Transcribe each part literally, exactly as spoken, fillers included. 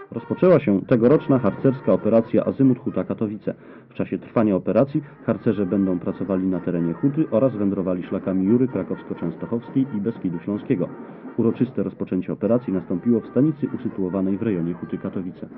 Rozpoczęła się tegoroczna harcerska operacja Azymut Huta Katowice. W czasie trwania operacji harcerze będą pracowali na terenie huty oraz wędrowali szlakami Jury Krakowsko-Częstochowskiej i Beskidu Śląskiego. Uroczyste rozpoczęcie operacji nastąpiło w stanicy usytuowanej w rejonie Huty Katowice.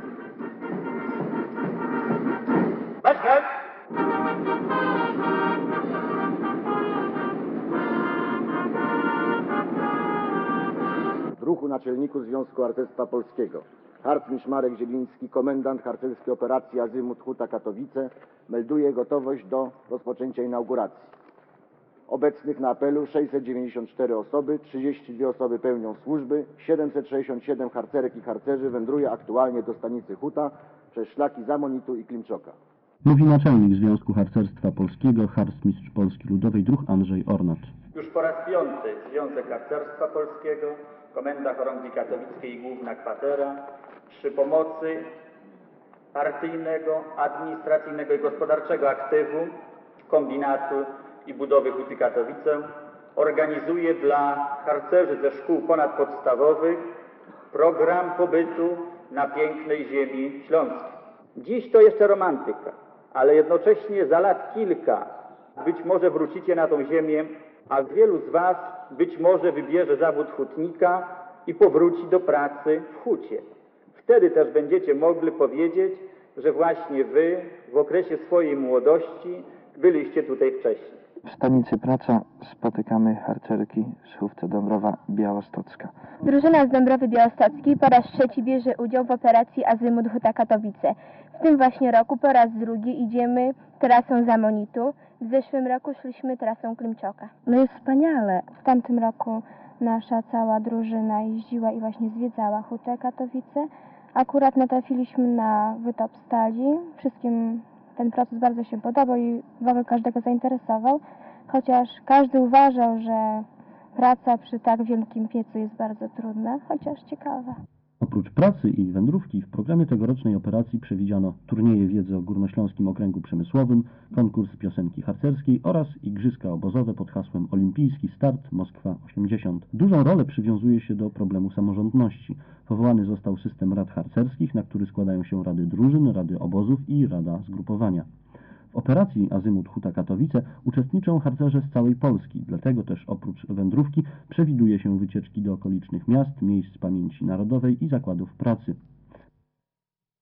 W ruchu naczelniku Związku Harcerstwa Polskiego harcmistrz Marek Zieliński, komendant harcerskiej operacji Azymut Huta Katowice, melduje gotowość do rozpoczęcia inauguracji. Obecnych na apelu sześćset dziewięćdziesiąt cztery osoby, trzydzieści dwie osoby pełnią służby, siedemset sześćdziesiąt siedem harcerek i harcerzy wędruje aktualnie do stanicy Huta przez szlaki Zamonitu i Klimczoka. Mówi naczelnik Związku Harcerstwa Polskiego, harcmistrz Polski Ludowej druh Andrzej Ornat. Już po raz piąty Związek Harcerstwa Polskiego, Komenda Chorągwi Katowickiej i Główna Kwatera przy pomocy partyjnego, administracyjnego i gospodarczego aktywu kombinatu i budowy Huty Katowice organizuje dla harcerzy ze szkół ponadpodstawowych program pobytu na pięknej ziemi śląskiej. Dziś to jeszcze romantyka, ale jednocześnie za lat kilka być może wrócicie na tą ziemię, a wielu z Was być może wybierze zawód hutnika i powróci do pracy w hucie. Wtedy też będziecie mogli powiedzieć, że właśnie Wy w okresie swojej młodości byliście tutaj wcześniej. W stanicy Praca spotykamy harcerki z Hufce Dąbrowa Białostocka. Drużyna z Dąbrowy Białostockiej po raz trzeci bierze udział w operacji Azymut Huta Katowice. W tym właśnie roku po raz drugi idziemy trasą Zamonitu. W zeszłym roku szliśmy trasą Klimczoka. No jest wspaniale. W tamtym roku nasza cała drużyna jeździła i właśnie zwiedzała Hutę Katowice. Akurat natrafiliśmy na wytop stali. Wszystkim ten proces bardzo się podobał i w ogóle każdego zainteresował, chociaż każdy uważał, że praca przy tak wielkim piecu jest bardzo trudna, chociaż ciekawa. Oprócz pracy i wędrówki w programie tegorocznej operacji przewidziano turnieje wiedzy o Górnośląskim Okręgu Przemysłowym, konkurs piosenki harcerskiej oraz igrzyska obozowe pod hasłem Olimpijski Start Moskwa osiemdziesiąt. Dużą rolę przywiązuje się do problemu samorządności. Powołany został system rad harcerskich, na który składają się rady drużyn, rady obozów i rada zgrupowania. W operacji Azymut Huta Katowice uczestniczą harcerze z całej Polski, dlatego też oprócz wędrówki przewiduje się wycieczki do okolicznych miast, miejsc pamięci narodowej i zakładów pracy.